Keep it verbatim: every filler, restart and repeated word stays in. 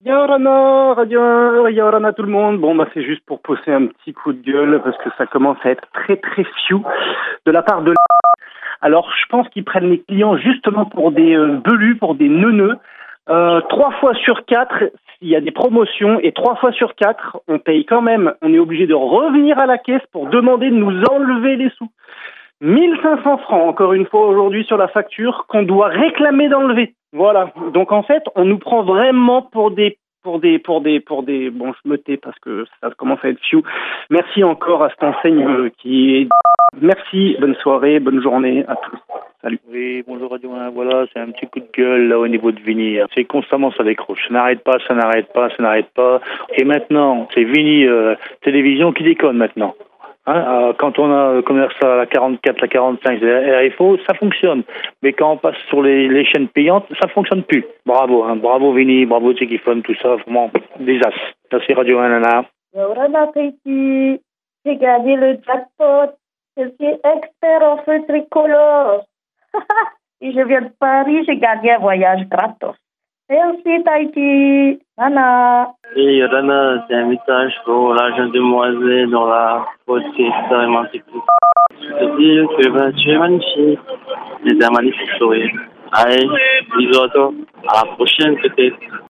Yorana, Radio un, Yorana tout le monde. Bon, bah c'est juste pour poser un petit coup de gueule parce que ça commence à être très très fiou de la part de. Alors, je pense qu'ils prennent les clients justement pour des euh, belus, pour des neuneux. Euh, trois fois sur quatre, il y a des promotions et trois fois sur quatre, on paye quand même. On est obligé de revenir à la caisse pour demander de nous enlever les sous. mille cinq cents francs, encore une fois, aujourd'hui sur la facture, qu'on doit réclamer d'enlever. Voilà. Donc, en fait, on nous prend vraiment pour des, pour des, pour des, pour des, bon, je me tais parce que ça commence à être fiou. Merci encore à cette enseigne euh, qui est, merci, bonne soirée, bonne journée à tous. Salut. Oui, bonjour Radio un, voilà, c'est un petit coup de gueule là au niveau de Vini. C'est constamment ça décroche, ça n'arrête pas, ça n'arrête pas, ça n'arrête pas. Et maintenant, c'est Vini euh, Télévision qui déconne maintenant. Hein, euh, quand on a le commerce à la quarante-quatre, la quarante-cinq, la R F O, ça fonctionne. Mais quand on passe sur les, les chaînes payantes, ça fonctionne plus. Bravo, hein, bravo Vini, bravo Tchékifone, tout ça, vraiment des as. Merci Radio un, nana. Yorana Petit, j'ai gagné le jackpot. Je suis expert en feu tricolore. Et je viens de Paris, j'ai gagné un voyage gratos. Merci Tahiti. Nana. Et Yorana, c'est un message pour la jeune demoiselle dans la haute expérimentée. Je te dis que ben, tu es magnifique. C'est un magnifique sourire. Allez, bisous à toi. À la prochaine peut-être.